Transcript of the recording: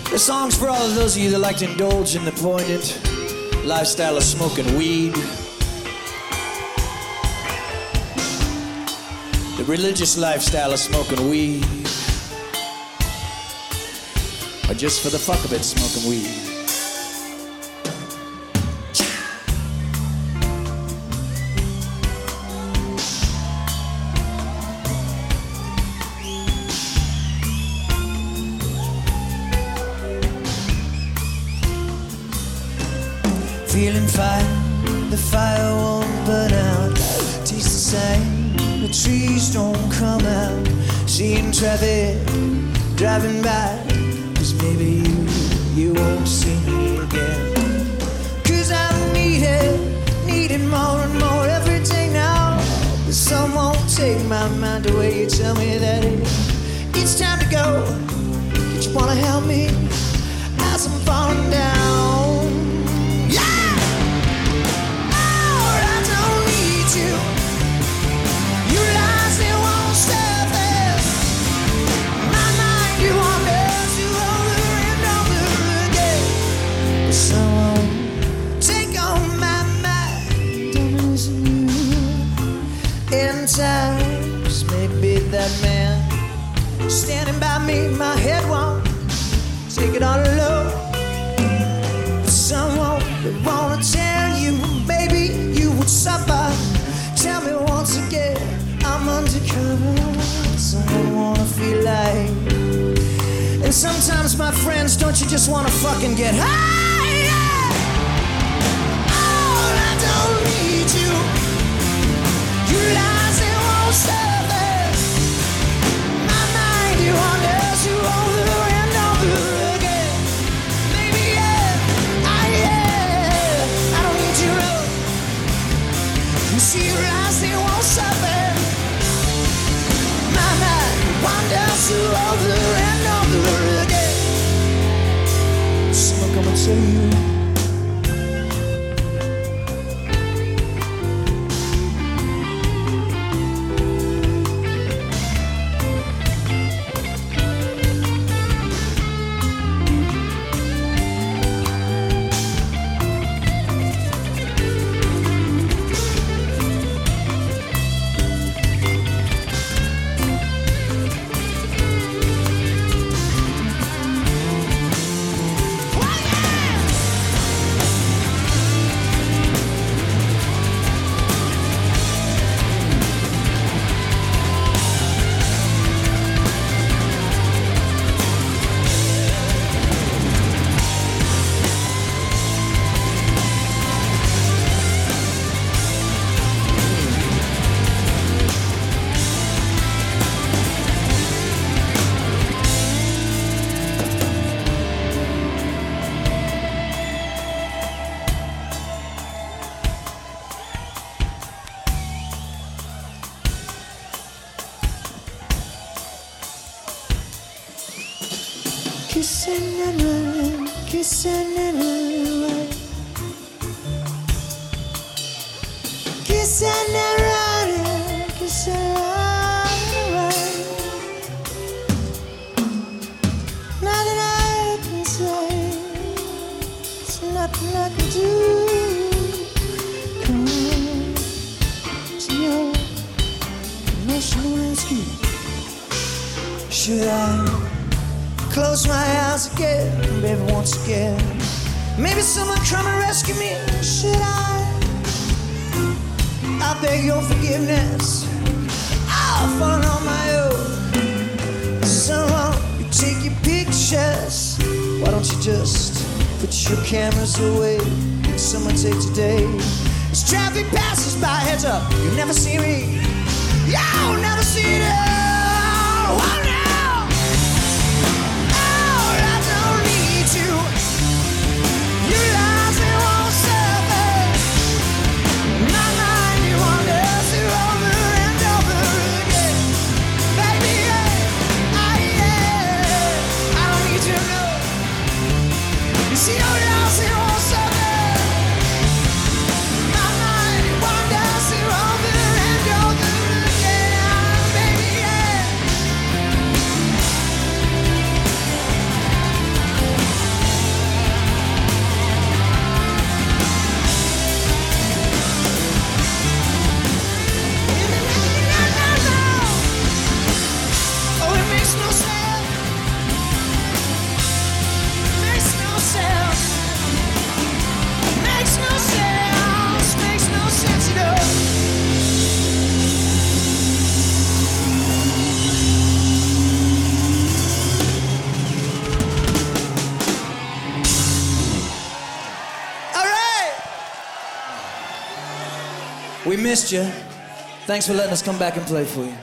This song's for all of those of you that like to indulge in the poignant lifestyle of smoking weed. The religious lifestyle of smoking weed. Or just for the fuck of it, smoking weed. Feeling fine, the fire won't burn out. Tastes the same, the trees don't come out. Seeing traffic driving by, 'cause maybe you won't see me again. 'Cause I need it more and more every day now. But some won't take my mind away. You tell me that it's time to go. Don't you wanna help me as I'm falling down? You. You lies, they won't stop this. My mind, you wanders you over and over again. But someone take on my mind. Don't listen to you. In times, maybe that man standing by me, my head won't take it all alone. But someone that wanna tell you, baby, you would suffer. Tell me once again, I'm undercover. Someone wanna feel like. And sometimes, my friends, don't you just wanna fucking get high? Yeah. Oh, I don't need you. You lies, it won't stop it. My mind, you wanders you over and over again. Maybe, yeah, I don't need you, no. You see your eyes, they won't stop it. My mind wanders you over and over again. Someone come and tell you. Kissing and running, kissing and running away. Kissing and running, kissing and running away. Nothing I can say, it's nothing I can do. Come on, to your emotional rescue. Should I close my eyes again, baby, once again? Maybe someone come and rescue me. Should I beg your forgiveness. I'll fall on my own. Someone, you take your pictures. Why don't you just put your cameras away? Can someone take today? As traffic passes by, heads up, you never see me. You'll never see it. Oh, no. You lies, they won't stop it. My mind, you wanders you over and over again. Baby, I don't need you to know. You see your lies, they won't stop it. My mind, you wanders you over and over again. Baby, We missed you. Thanks for letting us come back and play for you.